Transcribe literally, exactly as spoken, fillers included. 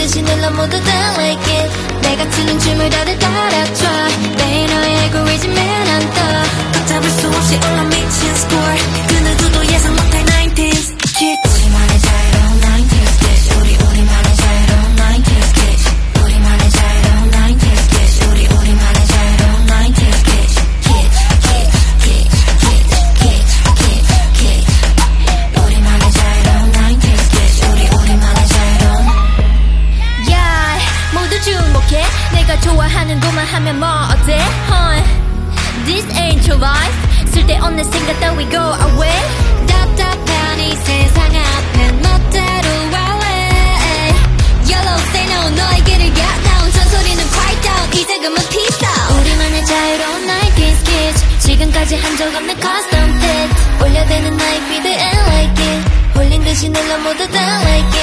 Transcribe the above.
듯이 눌러 모두 다 like it 내가 트는 춤을 다들 따라줘 매일 너의 알고리즘에 난 떠 걷잡을 수 없이 올라 미친 score 그 누구도 예상 못할 nineties kids 우리만의 자유로운 nineties kids 우리 우리만의 자유로운 nineties kids 우리만의 자유로운 nineties kids 우리 우리만의 자유로운 nineties kids kids kids kids kids kids kids kids 우리만의 자유로운 nineties kids 우리 우리만의 자유로운 yeah 모두 주목해 내가 좋아하는 것만 하면 뭐 어때 huh? This ain't your life 쓸데없는 생각 따위 go away 답답한 이 세상 앞에 멋대로 wallet Yellow say no 너에게를 야 나온 전소리는 quiet down 이제 그만 peace out 우리만의 자유로운 nineties kids 지금까지 한 적 없는 custom fit 올려대는 나의 beat and like it 홀린 듯이 눌러 모두 다 like it